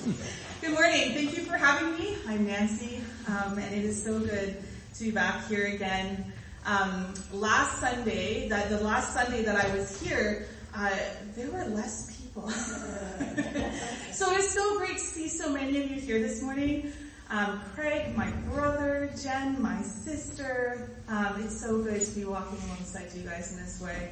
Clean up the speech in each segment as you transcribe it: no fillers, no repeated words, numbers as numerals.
Good morning. Thank you for having me. I'm Nancy, and it is so good to be back here again. Last Sunday, the last Sunday that I was here, there were less people. So it's so great to see so many of you here this morning. Craig, my brother, Jen, my sister. It's so good to be walking alongside you guys in this way.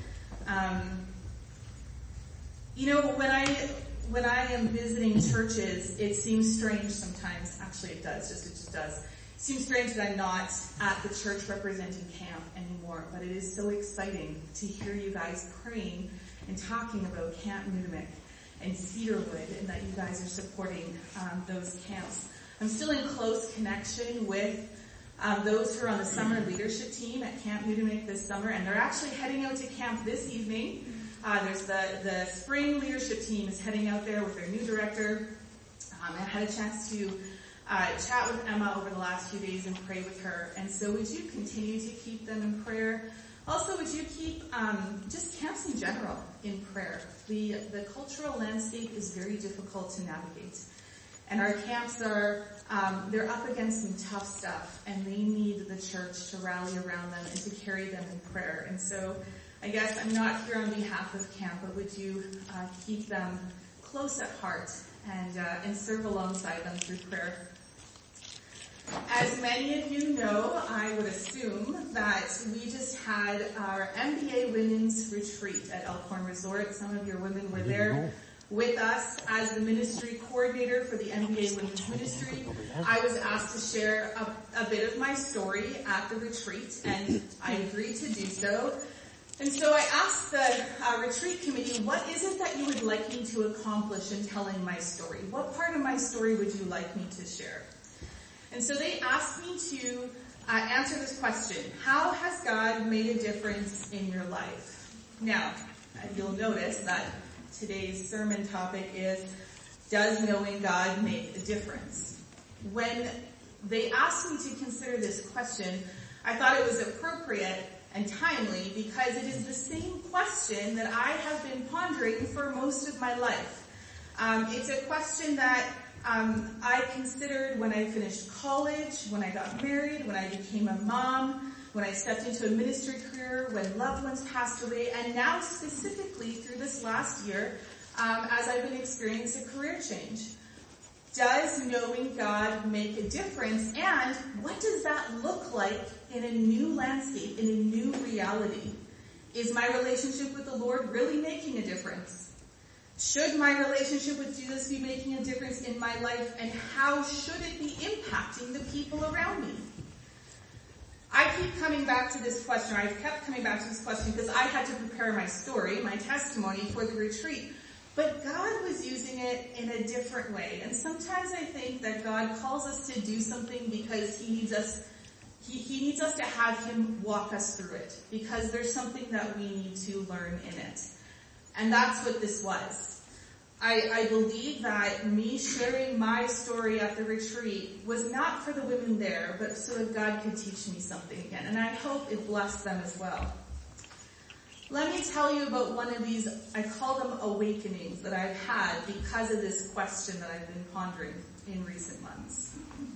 When I am visiting churches, it seems strange sometimes. Actually, it just does. It seems strange that I'm not at the church representing camp anymore, but it is so exciting to hear you guys praying and talking about Camp Nudimick and Cedarwood, and that you guys are supporting those camps. I'm still in close connection with those who are on the summer leadership team at Camp Nudimick this summer, and they're actually heading out to camp this evening. There's the spring leadership team is heading out there with their new director. I had a chance to chat with Emma over the last few days and pray with her. And so would you continue to keep them in prayer? Also, would you keep just camps in general in prayer? The cultural landscape is very difficult to navigate. And our camps are, they're up against some tough stuff, and they need the church to rally around them and to carry them in prayer. And so I guess I'm not here on behalf of camp, but would you keep them close at heart and serve alongside them through prayer? As many of you know, I would assume that we just had our MBA Women's Retreat at Elkhorn Resort. Some of your women were there with us as the ministry coordinator for the MBA Women's Ministry. I was asked to share a bit of my story at the retreat, and I agreed to do so. And so I asked the retreat committee, what is it that you would like me to accomplish in telling my story? What part of my story would you like me to share? And so they asked me to answer this question: how has God made a difference in your life? Now, you'll notice that today's sermon topic is, does knowing God make a difference? When they asked me to consider this question, I thought it was appropriate and timely because it is the same question that I have been pondering for most of my life. It's a question that I considered when I finished college, when I got married, when I became a mom, when I stepped into a ministry career, when loved ones passed away, and now specifically through this last year as I've been experiencing a career change. Does knowing God make a difference? And what does that look like in a new landscape, in a new reality? Is my relationship with the Lord really making a difference? Should my relationship with Jesus be making a difference in my life? And how should it be impacting the people around me? I keep coming back to this question, or I've kept coming back to this question because I had to prepare my story, my testimony for the retreat. But God was using it in a different way. And sometimes I think that God calls us to do something because He needs us to have Him walk us through it, because there's something that we need to learn in it. And that's what this was. I believe that me sharing my story at the retreat was not for the women there, but so that God could teach me something again. And I hope it blessed them as well. Let me tell you about one of these, I call them awakenings, that I've had because of this question that I've been pondering in recent months.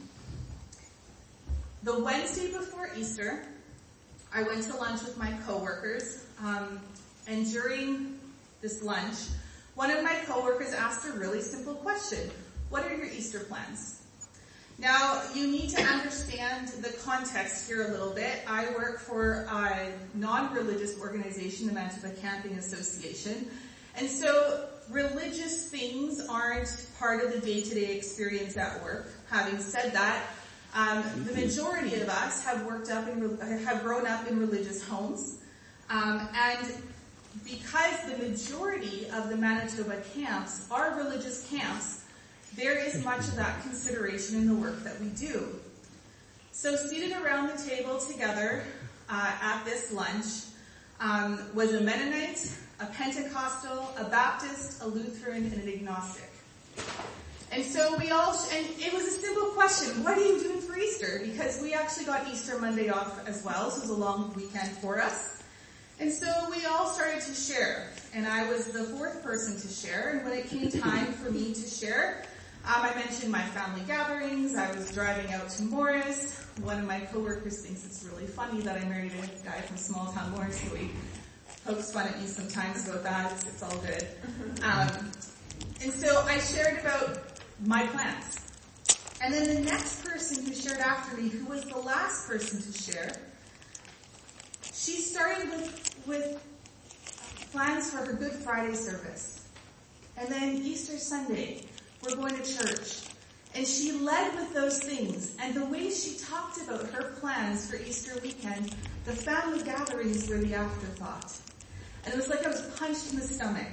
The Wednesday before Easter, I went to lunch with my coworkers, and during this lunch, one of my coworkers asked a really simple question: what are your Easter plans? Now, you need to understand the context here a little bit. I work for a non-religious organization, the Manitoba Camping Association, and so religious things aren't part of the day-to-day experience at work. Having said that, the majority of us have grown up in religious homes, and because the majority of the Manitoba camps are religious camps, there is much of that consideration in the work that we do. So seated around the table together at this lunch was a Mennonite, a Pentecostal, a Baptist, a Lutheran, and an agnostic. And so and it was a simple question: what are you doing for Easter? Because we actually got Easter Monday off as well, so it was a long weekend for us. And so we all started to share, and I was the fourth person to share, and when it came time for me to share, I mentioned my family gatherings. I was driving out to Morris. One of my coworkers thinks it's really funny that I married a guy from small town Morris, so he pokes fun at me sometimes about that. It's all good. And so I shared about my plans. And then the next person who shared after me, who was the last person to share, she started with plans for her Good Friday service. And then Easter Sunday, we're going to church. And she led with those things. And the way she talked about her plans for Easter weekend, the family gatherings were the afterthought. And it was like I was punched in the stomach.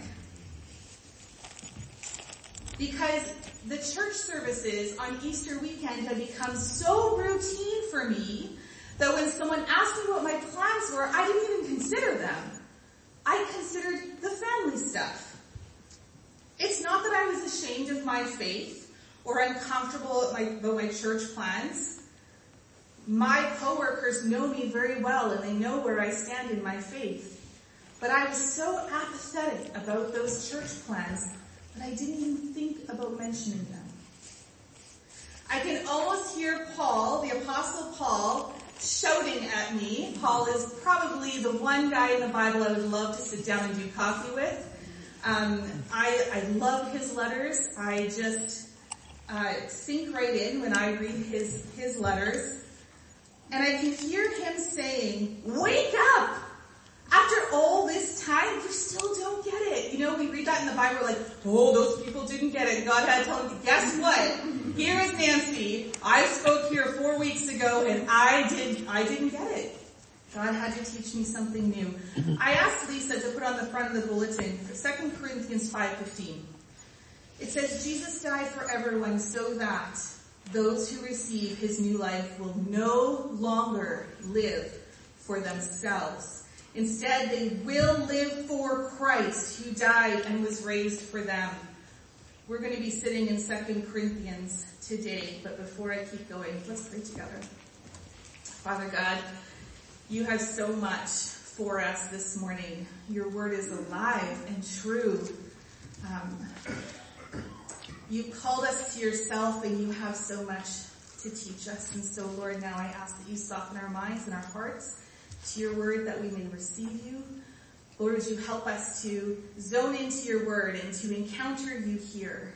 Because the church services on Easter weekend had become so routine for me that when someone asked me what my plans were, I didn't even consider them. I considered the family stuff. It's not that I was ashamed of my faith or uncomfortable about my church plans. My coworkers know me very well and they know where I stand in my faith. But I was so apathetic about those church plans that I didn't even think about mentioning them. I can almost hear Paul, the Apostle Paul, shouting at me. Paul is probably the one guy in the Bible I would love to sit down and do coffee with. I love his letters. I just sink right in when I read his letters. And I can hear him saying, "Wake up! After all this time, you still don't get it." You know, we read that in the Bible like, oh, those people didn't get it. God had to tell them, guess what? Here is Nancy. I spoke here 4 weeks ago and I didn't get it. God had to teach me something new. I asked Lisa to put on the front of the bulletin for 2 Corinthians 5:15. It says, Jesus died for everyone so that those who receive his new life will no longer live for themselves. Instead, they will live for Christ who died and was raised for them. We're going to be sitting in 2 Corinthians today, but before I keep going, let's pray together. Father God, you have so much for us this morning. Your word is alive and true. You called us to yourself and you have so much to teach us. And so, Lord, now I ask that you soften our minds and our hearts to your word that we may receive you. Lord, would you help us to zone into your word and to encounter you here.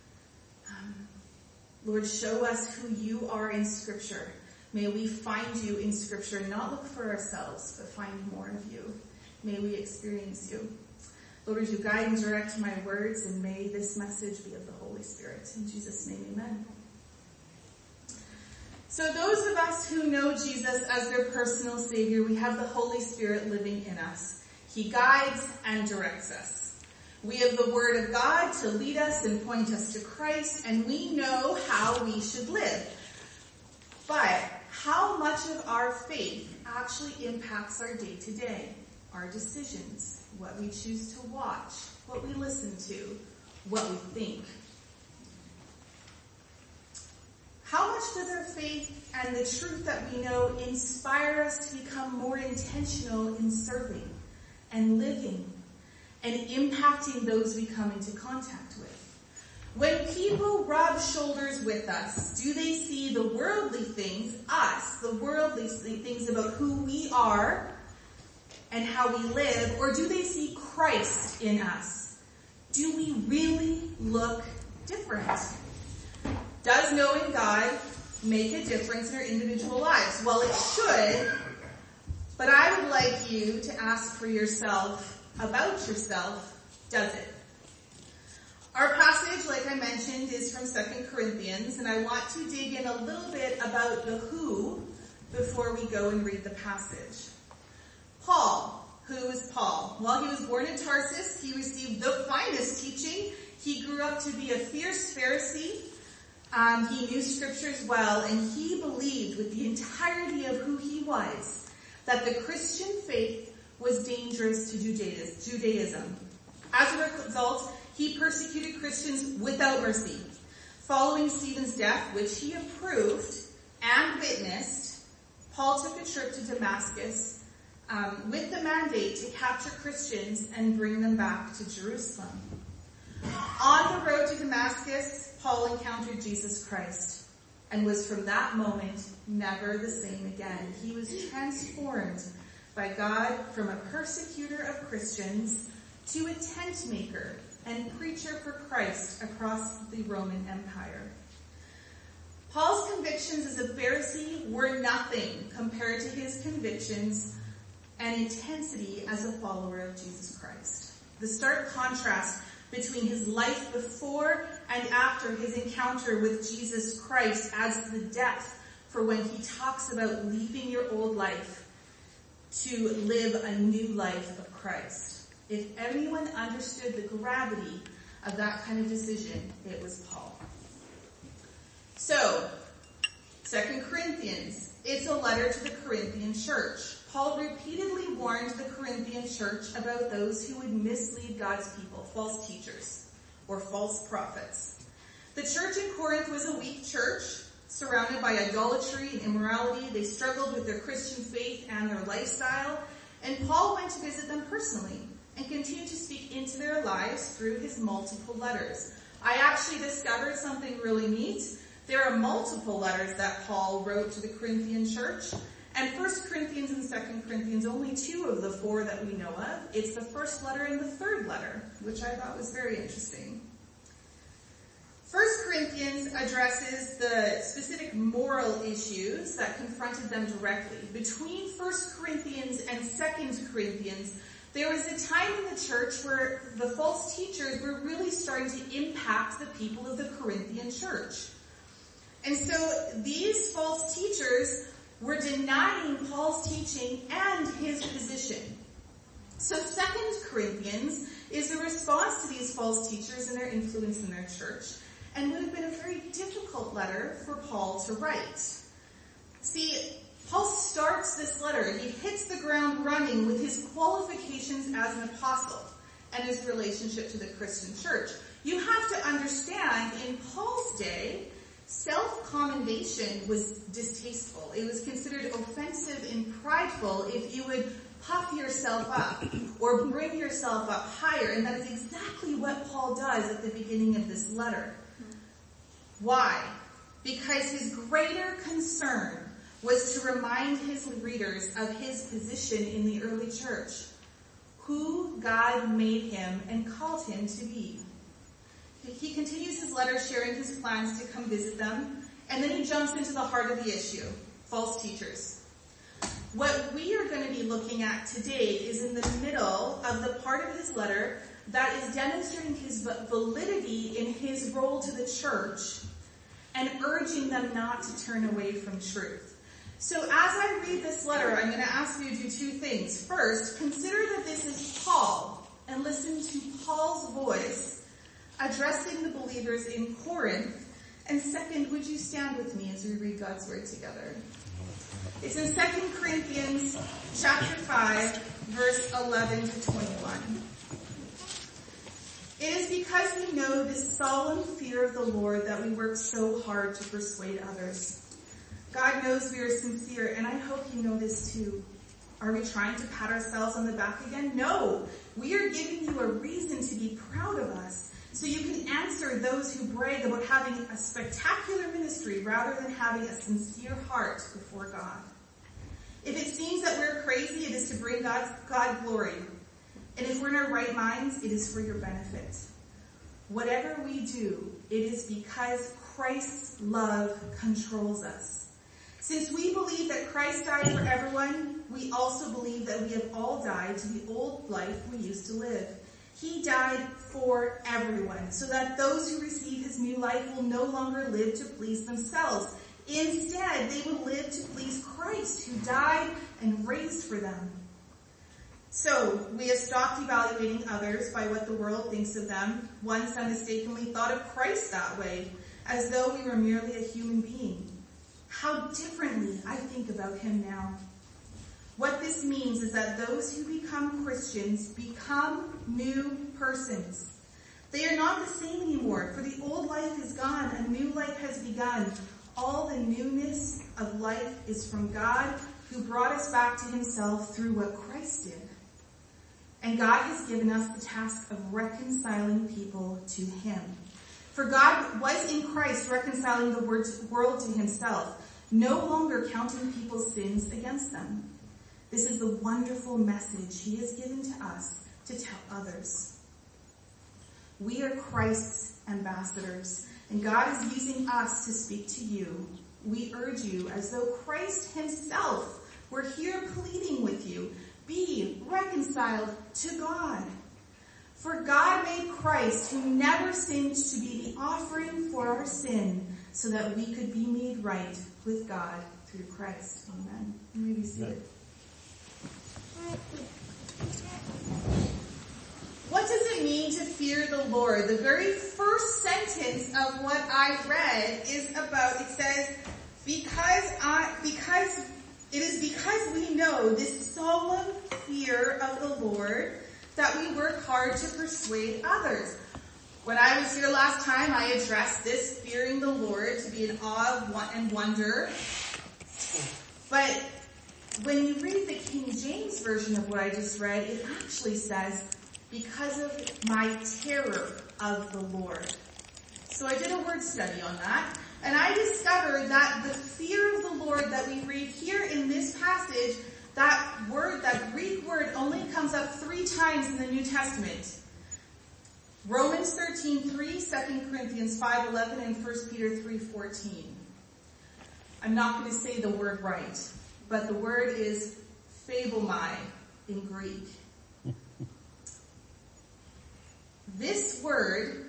Lord, show us who you are in Scripture. May we find you in Scripture, not look for ourselves, but find more of you. May we experience you. Lord, would you guide and direct my words, and may this message be of the Holy Spirit. In Jesus' name, amen. So those of us who know Jesus as their personal Savior, we have the Holy Spirit living in us. He guides and directs us. We have the Word of God to lead us and point us to Christ, and we know how we should live. But how much of our faith actually impacts our day-to-day, our decisions, what we choose to watch, what we listen to, what we think? How much does our faith and the truth that we know inspire us to become more intentional in serving and living and impacting those we come into contact with? When people rub shoulders with us, do they see the worldly things, us, the worldly things about who we are and how we live, or do they see Christ in us? Do we really look different? Does knowing God make a difference in our individual lives? Well, it should, but I would like you to ask for yourself, about yourself, does it? Our passage, like I mentioned, is from 2 Corinthians, and I want to dig in a little bit about the who before we go and read the passage. Paul. Who is Paul? Well, he was born in Tarsus. He received the finest teaching. He grew up to be a fierce Pharisee. He knew scriptures well, and he believed with the entirety of who he was that the Christian faith was dangerous to Judaism. As a result, he persecuted Christians without mercy. Following Stephen's death, which he approved and witnessed, Paul took a trip to Damascus with the mandate to capture Christians and bring them back to Jerusalem. On the road to Damascus, Paul encountered Jesus Christ and was from that moment never the same again. He was transformed by God from a persecutor of Christians to a tent maker and preacher for Christ across the Roman Empire. Paul's convictions as a Pharisee were nothing compared to his convictions and intensity as a follower of Jesus Christ. The stark contrast between his life before and after his encounter with Jesus Christ adds to the depth for when he talks about leaving your old life to live a new life of Christ. If anyone understood the gravity of that kind of decision, it was Paul. So, 2 Corinthians, it's a letter to the Corinthian church. Paul repeatedly warned the Corinthian church about those who would mislead God's people, false teachers, or false prophets. The church in Corinth was a weak church, surrounded by idolatry and immorality. They struggled with their Christian faith and their lifestyle, and Paul went to visit them personally and continued to speak into their lives through his multiple letters. I actually discovered something really neat. There are multiple letters that Paul wrote to the Corinthian church, and 1 Corinthians and 2 Corinthians, only 2 of the 4 that we know of. It's the first letter and the third letter, which I thought was very interesting. 1 Corinthians addresses the specific moral issues that confronted them directly. Between 1 Corinthians and 2 Corinthians, there was a time in the church where the false teachers were really starting to impact the people of the Corinthian church. And so these false teachers were denying Paul's teaching and his position. So 2 Corinthians is a response to these false teachers and their influence in their church, and would have been a very difficult letter for Paul to write. See, Paul starts this letter, he hits the ground running with his qualifications as an apostle and his relationship to the Christian church. You have to understand, in Paul's day, self-commendation was distasteful. It was considered offensive and prideful if you would puff yourself up or bring yourself up higher. And that is exactly what Paul does at the beginning of this letter. Why? Because his greater concern was to remind his readers of his position in the early church, who God made him and called him to be. He continues his letter sharing his plans to come visit them, and then he jumps into the heart of the issue, false teachers. What we are going to be looking at today is in the middle of the part of his letter that is demonstrating his validity in his role to the church and urging them not to turn away from truth. So as I read this letter, I'm going to ask you to do 2 things. First, consider that this is Paul, and listen to Paul's voice addressing the believers in Corinth. And second, would you stand with me as we read God's word together? It's in 2 Corinthians chapter 5, verse 11 to 21. It is because we know this solemn fear of the Lord that we work so hard to persuade others. God knows we are sincere, and I hope you know this too. Are we trying to pat ourselves on the back again? No, we are giving you a reason to be proud of us, so you can answer those who brag about having a spectacular ministry rather than having a sincere heart before God. If it seems that we're crazy, it is to bring God glory. And if we're in our right minds, it is for your benefit. Whatever we do, it is because Christ's love controls us. Since we believe that Christ died for everyone, we also believe that we have all died to the old life we used to live. He died for everyone, so that those who receive his new life will no longer live to please themselves. Instead, they will live to please Christ, who died and raised for them. So, we have stopped evaluating others by what the world thinks of them. Once I mistakenly thought of Christ that way, as though we were merely a human being. How differently I think about him now. What this means is that those who become Christians become new persons. They are not the same anymore, for the old life is gone, a new life has begun. All the newness of life is from God, who brought us back to himself through what Christ did. And God has given us the task of reconciling people to him. For God was in Christ reconciling the world to himself, no longer counting people's sins against them. This is the wonderful message he has given to us to tell others. We are Christ's ambassadors, and God is using us to speak to you. We urge you, as though Christ himself were here pleading with you, be reconciled to God. For God made Christ, who never sinned, to be the offering for our sin, so that we could be made right with God through Christ. Amen. You may be seated. What does it mean to fear the Lord? The very first sentence of what I read is about, it says, because we know this solemn fear of the Lord that we work hard to persuade others. When I was here last time, I addressed this fearing the Lord to be in awe and wonder. But when you read the King James version of what I just read, it actually says, because of my terror of the Lord. So I did a word study on that, and I discovered that the fear of the Lord that we read here in this passage, that Greek word only comes up 3 times in the New Testament. Romans 13:3, 2 Corinthians 5:11, and 1 Peter 3:14. I'm not going to say the word right, but the word is phobomai in Greek. This word,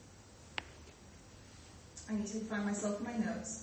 I need to find myself in my notes.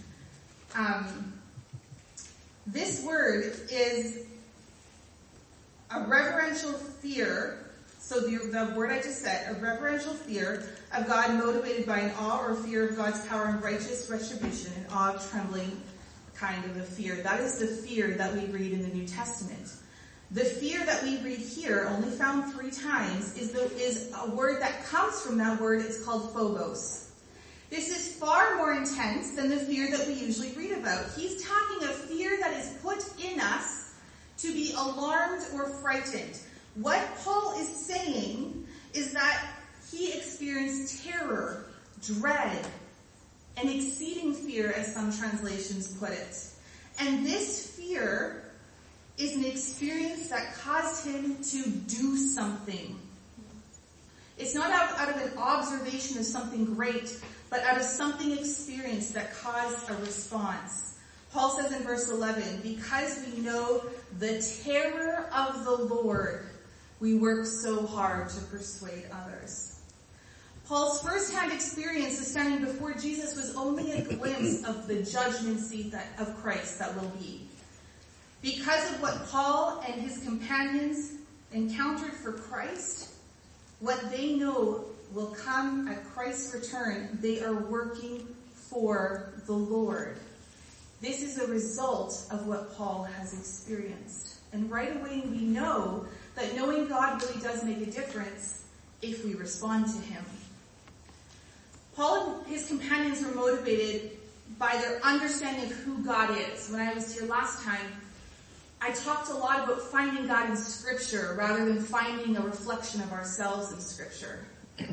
This word is a reverential fear. So the word I just said, a reverential fear of God motivated by an awe or fear of God's power and righteous retribution, an awe, trembling kind of a fear. That is the fear that we read in the New Testament. The fear that we read here, only found 3 times, is a word that comes from that word. It's called phobos. This is far more intense than the fear that we usually read about. He's talking of fear that is put in us to be alarmed or frightened. What Paul is saying is that he experienced terror, dread, and exceeding fear, as some translations put it. And this fear is an experience that caused him to do something. It's not out of an observation of something great, but out of something experienced that caused a response. Paul says in verse 11, because we know the terror of the Lord, we work so hard to persuade others. Paul's first-hand experience of standing before Jesus was only a glimpse of the judgment seat of Christ that will be. Because of what Paul and his companions encountered for Christ, what they know will come at Christ's return, they are working for the Lord. This is a result of what Paul has experienced. And right away we know that knowing God really does make a difference if we respond to him. Paul and his companions were motivated by their understanding of who God is. When I was here last time, I talked a lot about finding God in Scripture rather than finding a reflection of ourselves in Scripture.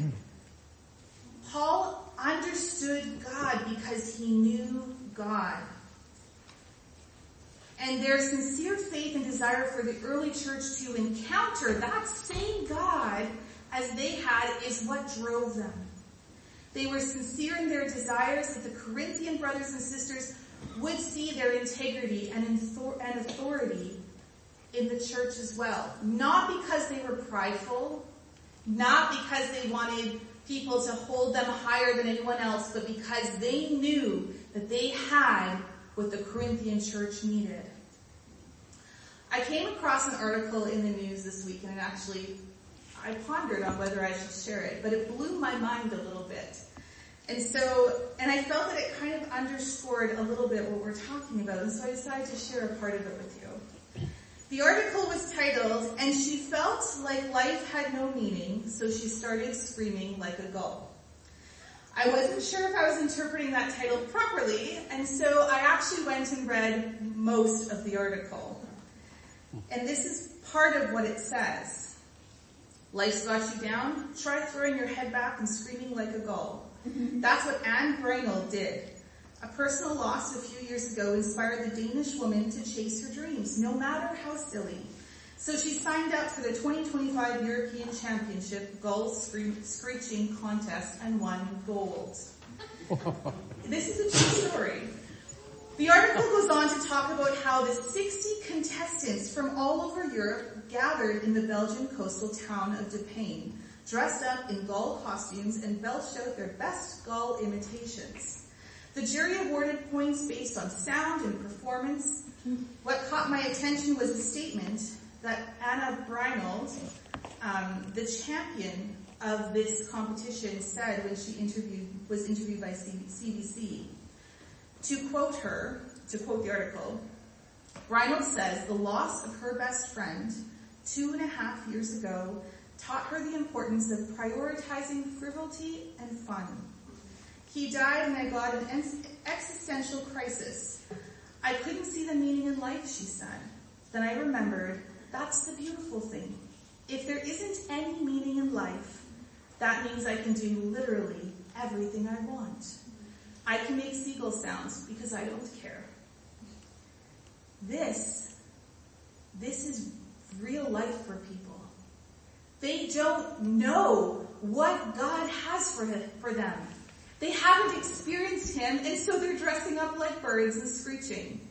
Paul understood God because he knew God. And their sincere faith and desire for the early church to encounter that same God as they had is what drove them. They were sincere in their desires that the Corinthian brothers and sisters would see their integrity and authority in the church as well. Not because they were prideful, not because they wanted people to hold them higher than anyone else, but because they knew that they had what the Corinthian church needed. I came across an article in the news this week, and I pondered on whether I should share it, but it blew my mind a little bit. And I felt that it kind of underscored a little bit what we're talking about, and so I decided to share a part of it with you. The article was titled, "And She Felt Like Life Had No Meaning, So She Started Screaming Like a Gull." I wasn't sure if I was interpreting that title properly, and so I actually went and read most of the article. And this is part of what it says. Life's got you down? Try throwing your head back and screaming like a gull. That's what Anne Breinel did. A personal loss a few years ago inspired the Danish woman to chase her dreams, no matter how silly. So she signed up for the 2025 European Championship Gull Screeching Contest and won gold. This is a true story. The article goes on to talk about how the 60 contestants from all over Europe gathered in the Belgian coastal town of De Payne, dressed up in gull costumes and belched out their best gull imitations. The jury awarded points based on sound and performance. What caught my attention was the statement that Anne Breinel, the champion of this competition, said when she was interviewed by CBC. To quote the article, Breinel says the loss of her best friend 2.5 years ago taught her the importance of prioritizing frivolity and fun. He died and I got an existential crisis. I couldn't see the meaning in life, she said. Then I remembered, that's the beautiful thing. If there isn't any meaning in life, that means I can do literally everything I want. I can make seagull sounds because I don't care. This is real life for people. They don't know what God has for them. They haven't experienced Him, and so they're dressing up like birds and screeching.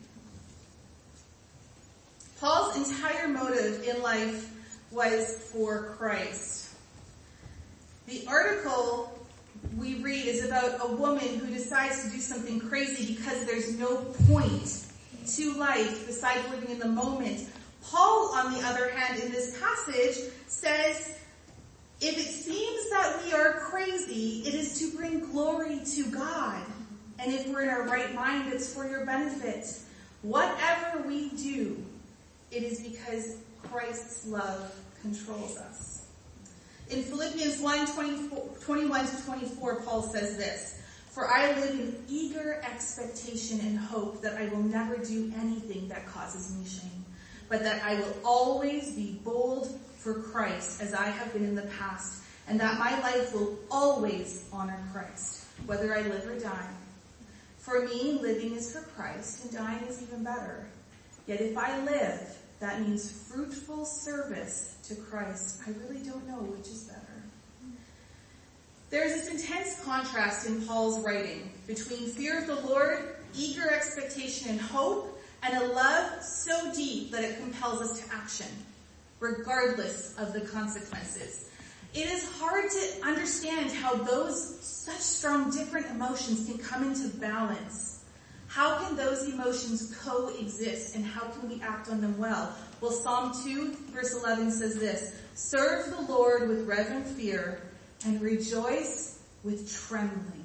Paul's entire motive in life was for Christ. The article we read is about a woman who decides to do something crazy because there's no point to life besides living in the moment. Paul, on the other hand, in this passage says, if it seems that we are crazy, it is to bring glory to God. And if we're in our right mind, it's for your benefit. Whatever we do, it is because Christ's love controls us. In Philippians 1:21-24, Paul says this, "For I live in eager expectation and hope that I will never do anything that causes me shame, but that I will always be bold for Christ as I have been in the past, and that my life will always honor Christ, whether I live or die. For me, living is for Christ, and dying is even better. Yet if I live, that means fruitful service to Christ. I really don't know which is better." There's this intense contrast in Paul's writing between fear of the Lord, eager expectation and hope, and a love so deep that it compels us to action, regardless of the consequences. It is hard to understand how those such strong different emotions can come into balance. How can those emotions coexist, and how can we act on them well? Well, Psalm 2 verse 11 says this, "Serve the Lord with reverent fear and rejoice with trembling."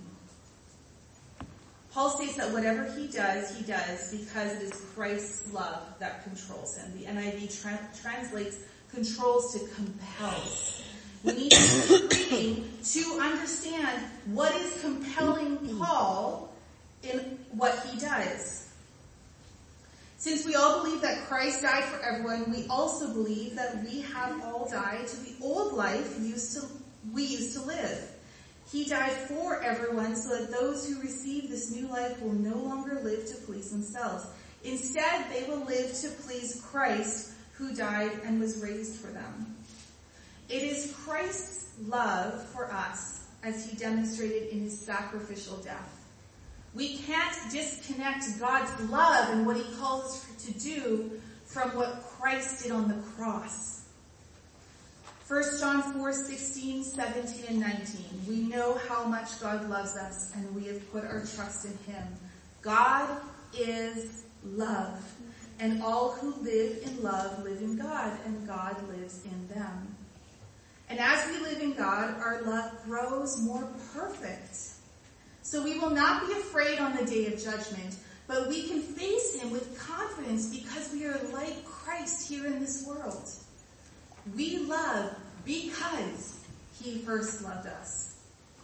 Paul states that whatever he does because it is Christ's love that controls him. The NIV translates controls to compels. We need to keep reading to understand what is compelling Paul in what he does. Since we all believe that Christ died for everyone, we also believe that we have all died to the old life we used to live. He died for everyone so that those who receive this new life will no longer live to please themselves. Instead, they will live to please Christ, who died and was raised for them. It is Christ's love for us as he demonstrated in his sacrificial death. We can't disconnect God's love and what he calls us to do from what Christ did on the cross. 1 John 4:16, 17, and 19. We know how much God loves us, and we have put our trust in him. God is love, and all who live in love live in God, and God lives in them. And as we live in God, our love grows more perfect. So we will not be afraid on the day of judgment, but we can face him with confidence because we are like Christ here in this world. We love because he first loved us.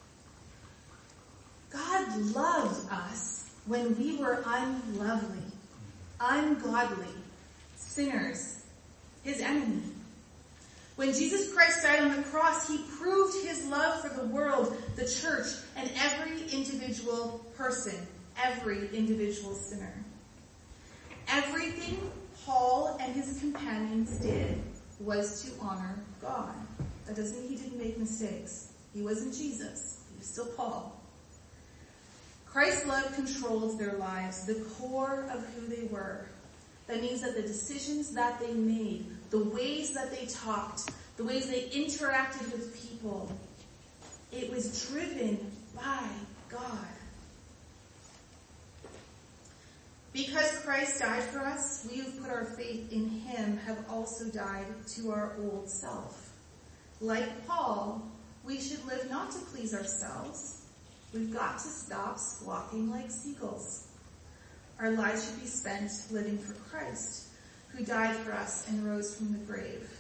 God loved us when we were unlovely, ungodly, sinners, his enemy. When Jesus Christ died on the cross, he proved his love for the world, the church, and every individual person, every individual sinner. Everything Paul and his companions did was to honor God. That doesn't mean he didn't make mistakes. He wasn't Jesus. He was still Paul. Christ's love controlled their lives, the core of who they were. That means that the decisions that they made, the ways that they talked, the ways they interacted with people, it was driven by God. Because Christ died for us, we who put our faith in him have also died to our old self. Like Paul, we should live not to please ourselves. We've got to stop squawking like seagulls. Our lives should be spent living for Christ, who died for us and rose from the grave.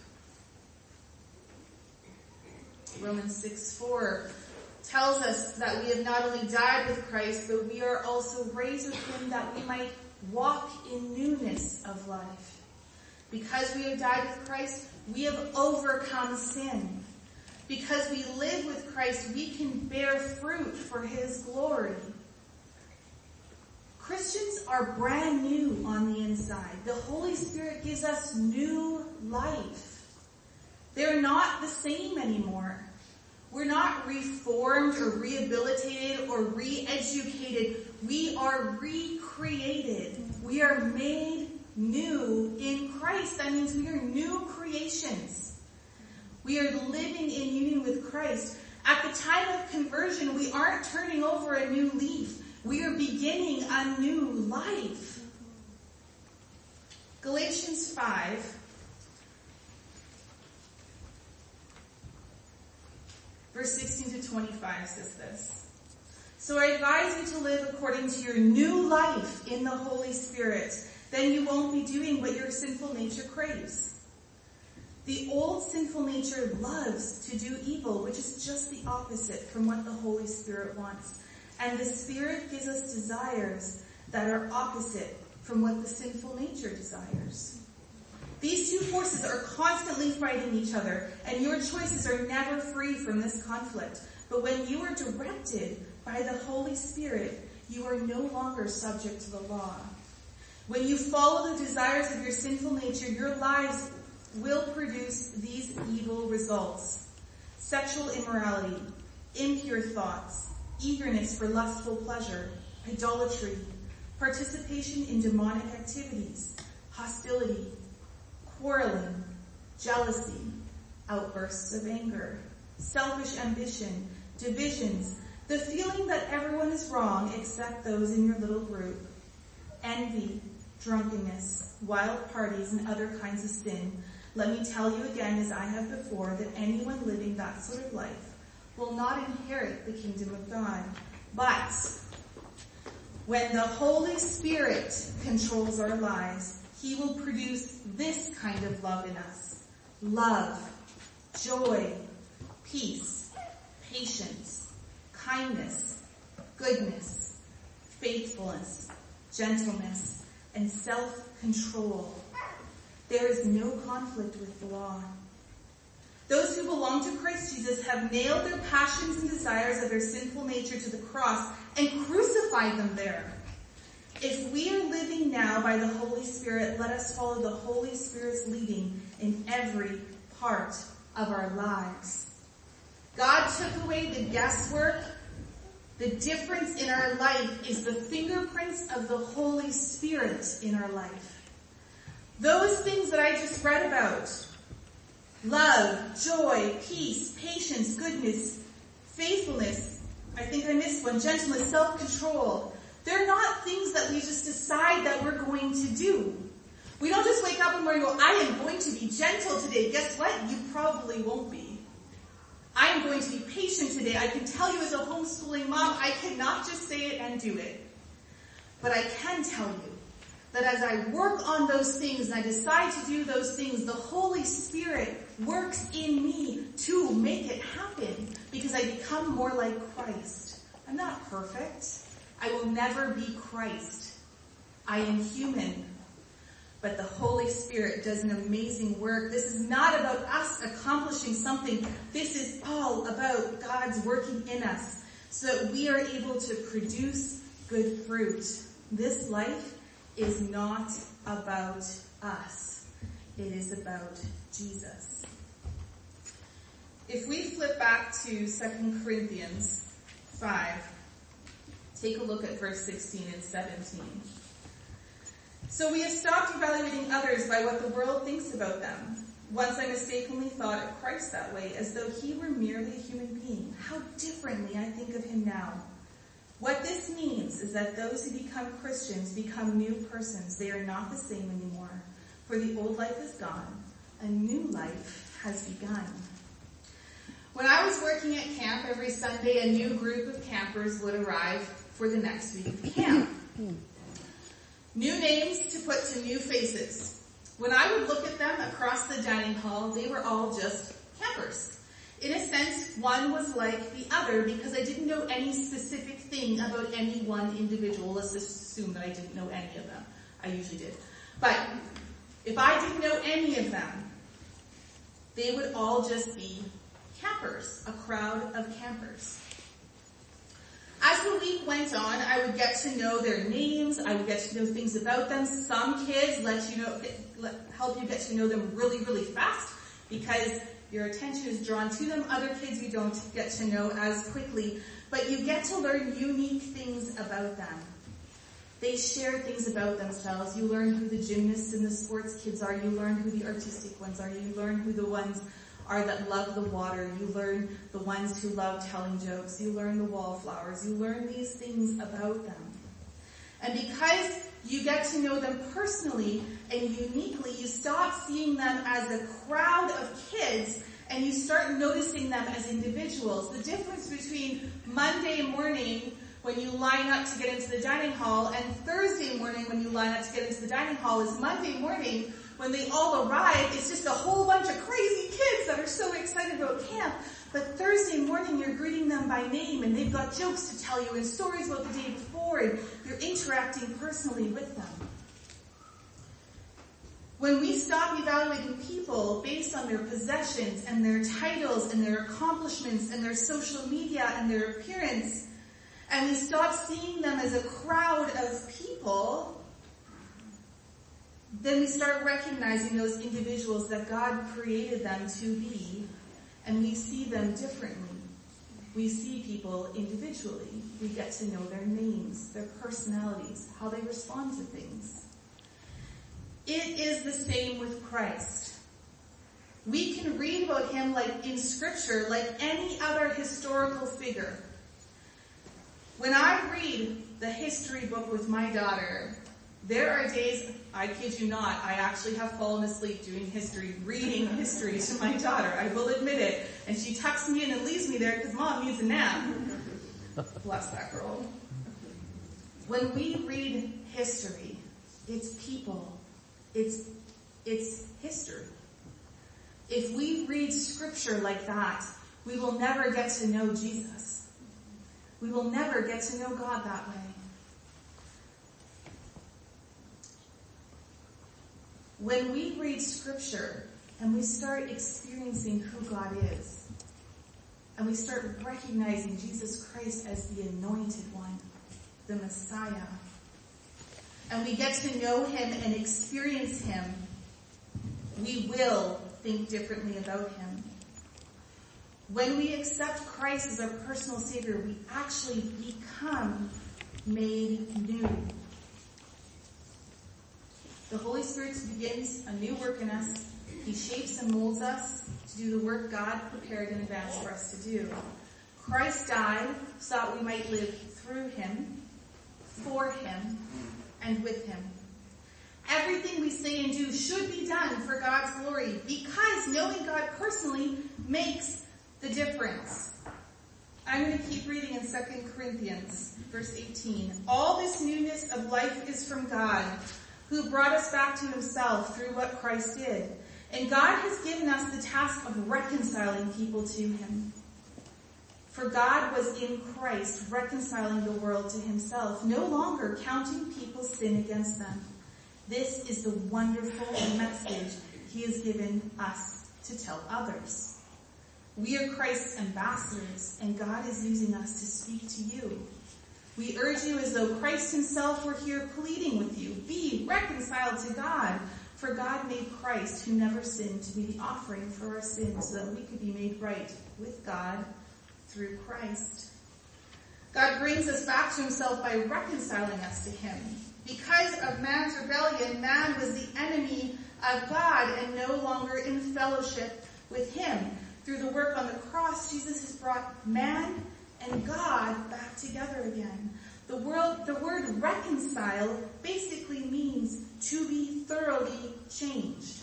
Romans 6:4 tells us that we have not only died with Christ, but we are also raised with him that we might walk in newness of life. Because we have died with Christ, we have overcome sin. Because we live with Christ, we can bear fruit for his glory. Christians are brand new on the inside. The Holy Spirit gives us new life. They're not the same anymore. We're not reformed or rehabilitated or re-educated. We are recreated. We are made new in Christ. That means we are new creations. We are living in union with Christ. At the time of conversion, we aren't turning over a new leaf. We are beginning a new life. Galatians 5, verse 16 to 25 says this. So I advise you to live according to your new life in the Holy Spirit. Then you won't be doing what your sinful nature craves. The old sinful nature loves to do evil, which is just the opposite from what the Holy Spirit wants. And the Spirit gives us desires that are opposite from what the sinful nature desires. These two forces are constantly fighting each other, and your choices are never free from this conflict. But when you are directed by the Holy Spirit, you are no longer subject to the law. When you follow the desires of your sinful nature, your lives will produce these evil results: sexual immorality, impure thoughts, eagerness for lustful pleasure, idolatry, participation in demonic activities, hostility, quarreling, jealousy, outbursts of anger, selfish ambition, divisions, the feeling that everyone is wrong except those in your little group, envy, drunkenness, wild parties, and other kinds of sin. Let me tell you again, as I have before, that anyone living that sort of life will not inherit the kingdom of God. But when the Holy Spirit controls our lives, he will produce this kind of love in us: love, joy, peace, patience, kindness, goodness, faithfulness, gentleness, and self-control. There is no conflict with the law. Those who belong to Christ Jesus have nailed their passions and desires of their sinful nature to the cross and crucified them there. If we are living now by the Holy Spirit, let us follow the Holy Spirit's leading in every part of our lives. God took away the guesswork. The difference in our life is the fingerprints of the Holy Spirit in our life. Those things that I just read about: love, joy, peace, patience, goodness, faithfulness, I think I missed one, gentleness, self-control. They're not things that we just decide that we're going to do. We don't just wake up one morning and go, I am going to be gentle today. Guess what? You probably won't be. I am going to be patient today. I can tell you as a homeschooling mom, I cannot just say it and do it. But I can tell you that as I work on those things and I decide to do those things, the Holy Spirit works in me to make it happen because I become more like Christ. I'm not perfect. I will never be Christ. I am human. but the Holy Spirit does an amazing work. This is not about us accomplishing something. This is all about God's working in us so that we are able to produce good fruit. This life is not about us. It is about Jesus. If we flip back to 2 Corinthians 5, take a look at verse 16 and 17. So we have stopped evaluating others by what the world thinks about them. Once I mistakenly thought of Christ that way, as though he were merely a human being. How differently I think of him now. What this means is that those who become Christians become new persons. They are not the same anymore. For the old life is gone. A new life has begun. When I was working at camp, every Sunday a new group of campers would arrive for the next week of camp. New names to put to new faces. When I would look at them across the dining hall, they were all just campers. In a sense, one was like the other because I didn't know any specific thing about any one individual. Let's just assume that I didn't know any of them. I usually did. But if I didn't know any of them, they would all just be campers, a crowd of campers. As the week went on, I would get to know their names. I would get to know things about them. Some kids help you get to know them really, really fast because your attention is drawn to them. Other kids you don't get to know as quickly, but you get to learn unique things about them. They share things about themselves. You learn who the gymnasts and the sports kids are. You learn who the artistic ones are. You learn who the ones are that love the water. You learn the ones who love telling jokes. You learn the wallflowers. You learn these things about them. And because you get to know them personally and uniquely, you stop seeing them as a crowd of kids and you start noticing them as individuals. The difference between Monday morning when you line up to get into the dining hall and Thursday morning when you line up to get into the dining hall is Monday morning when they all arrive, it's just a whole bunch of crazy kids that are so excited about camp. But Thursday morning, you're greeting them by name, and they've got jokes to tell you and stories about the day before, and you're interacting personally with them. When we stop evaluating people based on their possessions and their titles and their accomplishments and their social media and their appearance, and we stop seeing them as a crowd of people, then we start recognizing those individuals that God created them to be, and we see them differently. We see people individually. We get to know their names, their personalities, how they respond to things. It is the same with Christ. We can read about him like in Scripture, like any other historical figure. When I read the history book with my daughter, there are days, I kid you not, I actually have fallen asleep doing history, reading history to my daughter. I will admit it. And she tucks me in and leaves me there because Mom needs a nap. Bless that girl. When we read history, it's people. It's history. If we read Scripture like that, we will never get to know Jesus. We will never get to know God that way. When we read Scripture and we start experiencing who God is, and we start recognizing Jesus Christ as the Anointed One, the Messiah, and we get to know him and experience him, we will think differently about him. When we accept Christ as our personal Savior, we actually become made new. The Holy Spirit begins a new work in us. He shapes and molds us to do the work God prepared in advance for us to do. Christ died so that we might live through him, for him, and with him. Everything we say and do should be done for God's glory because knowing God personally makes the difference. I'm going to keep reading in 2 Corinthians, verse 18. All this newness of life is from God, who brought us back to himself through what Christ did. And God has given us the task of reconciling people to him. For God was in Christ reconciling the world to himself, no longer counting people's sin against them. This is the wonderful message he has given us to tell others. We are Christ's ambassadors, and God is using us to speak to you. We urge you as though Christ himself were here pleading with you. Be reconciled to God, for God made Christ, who never sinned, to be the offering for our sins, so that we could be made right with God through Christ. God brings us back to himself by reconciling us to him. Because of man's rebellion, man was the enemy of God and no longer in fellowship with him. Through the work on the cross, Jesus has brought man and God back together again. The word reconcile basically means to be thoroughly changed.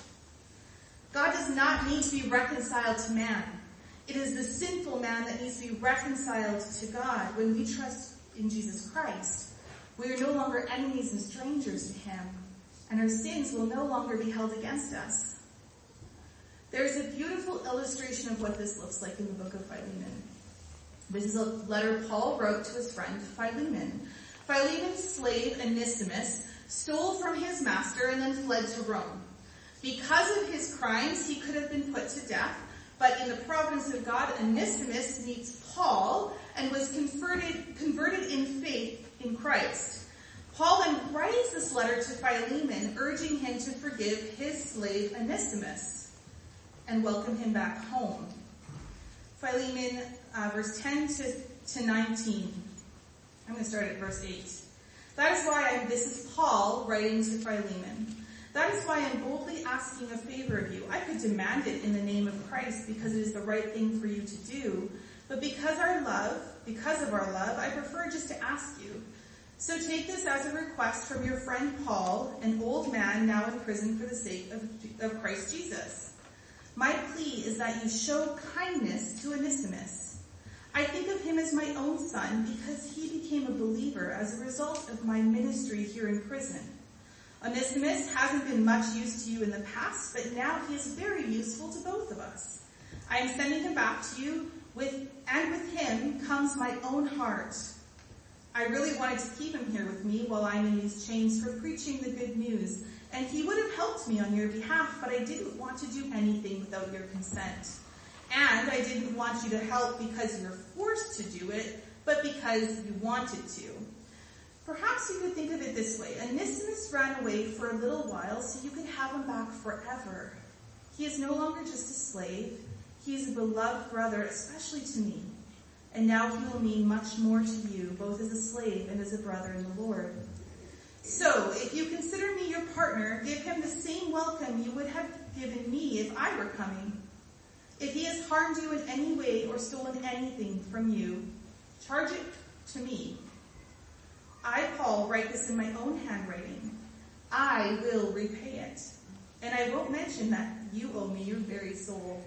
God does not need to be reconciled to man. It is the sinful man that needs to be reconciled to God. When we trust in Jesus Christ, we are no longer enemies and strangers to him, and our sins will no longer be held against us. There's a beautiful illustration of what this looks like in the book of Philemon. This is a letter Paul wrote to his friend Philemon. Philemon's slave Onesimus stole from his master and then fled to Rome. Because of his crimes, he could have been put to death, but in the providence of God, Onesimus meets Paul and was converted in faith in Christ. Paul then writes this letter to Philemon, urging him to forgive his slave Onesimus and welcome him back home. Philemon, verse 10 to 19. I'm going to start at verse 8. That is why this is Paul writing to Philemon. That is why I'm boldly asking a favor of you. I could demand it in the name of Christ because it is the right thing for you to do. But because of our love, I prefer just to ask you. So take this as a request from your friend Paul, an old man now in prison for the sake of Christ Jesus. My plea is that you show kindness to Onesimus. I think of him as my own son because he became a believer as a result of my ministry here in prison. Onesimus hasn't been much use to you in the past, but now he is very useful to both of us. I am sending him back to you, and with him comes my own heart. I really wanted to keep him here with me while I'm in these chains for preaching the good news, and he would have helped me on your behalf, but I didn't want to do anything without your consent. And I didn't want you to help because you were forced to do it, but because you wanted to. Perhaps you could think of it this way. Onesimus ran away for a little while so you could have him back forever. He is no longer just a slave. He is a beloved brother, especially to me. And now he will mean much more to you, both as a slave and as a brother in the Lord. So, if you consider me your partner, give him the same welcome you would have given me if I were coming. If he has harmed you in any way or stolen anything from you, charge it to me. I, Paul, write this in my own handwriting. I will repay it. And I won't mention that you owe me your very soul.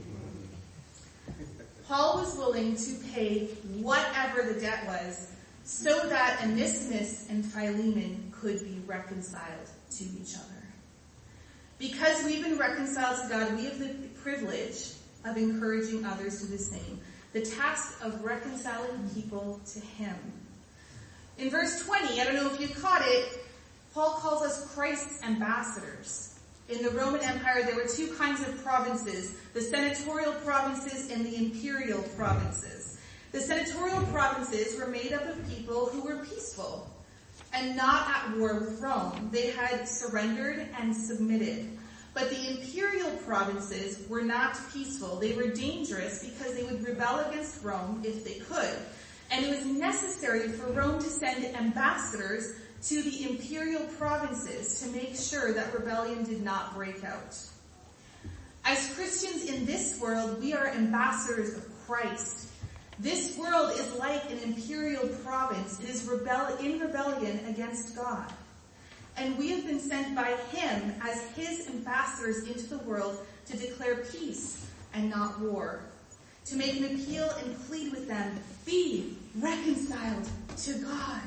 Paul was willing to pay whatever the debt was so that Onesimus and Philemon could be reconciled to each other. Because we've been reconciled to God, we have the privilege of encouraging others to do the same. The task of reconciling people to him. In verse 20, I don't know if you caught it, Paul calls us Christ's ambassadors. In the Roman Empire, there were two kinds of provinces, the senatorial provinces and the imperial provinces. The senatorial provinces were made up of people who were peaceful and not at war with Rome. They had surrendered and submitted. But the imperial provinces were not peaceful. They were dangerous because they would rebel against Rome if they could. And it was necessary for Rome to send ambassadors to the imperial provinces to make sure that rebellion did not break out. As Christians in this world, we are ambassadors of Christ. This world is like an imperial province. It is in rebellion against God. And we have been sent by him as his ambassadors into the world to declare peace and not war. To make an appeal and plead with them, be reconciled to God.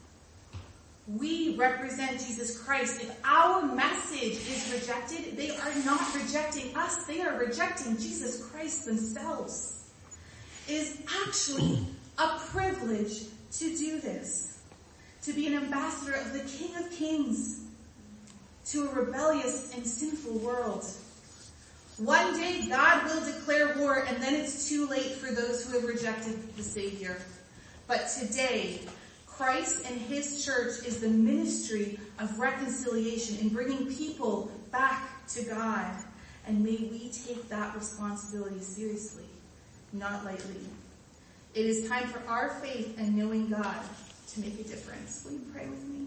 We represent Jesus Christ. If our message is rejected, they are not rejecting us. They are rejecting Jesus Christ themselves. It is actually a privilege to do this. To be an ambassador of the King of Kings. to a rebellious and sinful world. One day God will declare war, and then it's too late for those who have rejected the Savior. But today, Christ and his church is the ministry of reconciliation in bringing people back to God. And may we take that responsibility seriously, not lightly. It is time for our faith and knowing God to make a difference. Will you pray with me?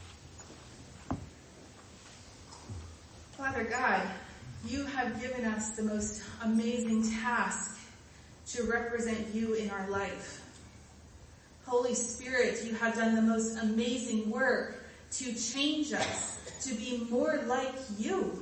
Father God, you have given us the most amazing task to represent you in our life. Holy Spirit, you have done the most amazing work to change us, to be more like you.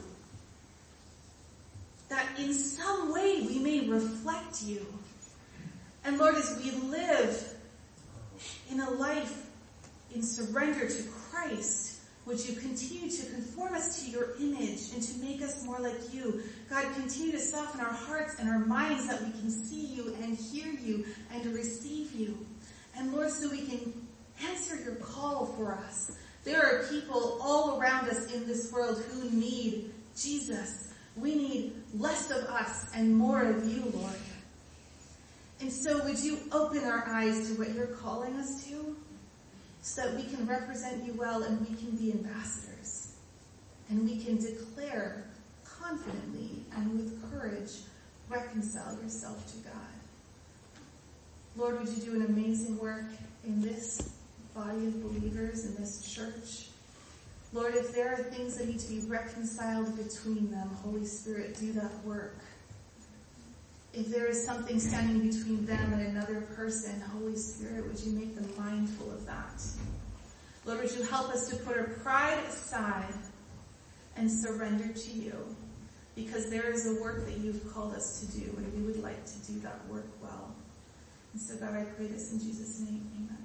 That in some way we may reflect you. And Lord, as we live in a life in surrender to Christ, would you continue to conform us to your image and to make us more like you? God, continue to soften our hearts and our minds that we can see you and hear you and to receive you. And Lord, so we can answer your call for us. There are people all around us in this world who need Jesus. We need less of us and more of you, Lord. And so would you open our eyes to what you're calling us to, so that we can represent you well and we can be ambassadors. And we can declare confidently and with courage, reconcile yourself to God. Lord, would you do an amazing work in this body of believers, in this church? Lord, if there are things that need to be reconciled between them, Holy Spirit, do that work. If there is something standing between them and another person, Holy Spirit, would you make them mindful of that? Lord, would you help us to put our pride aside and surrender to you? Because there is a work that you've called us to do, and we would like to do that work well. And so, God, I pray this in Jesus' name. Amen.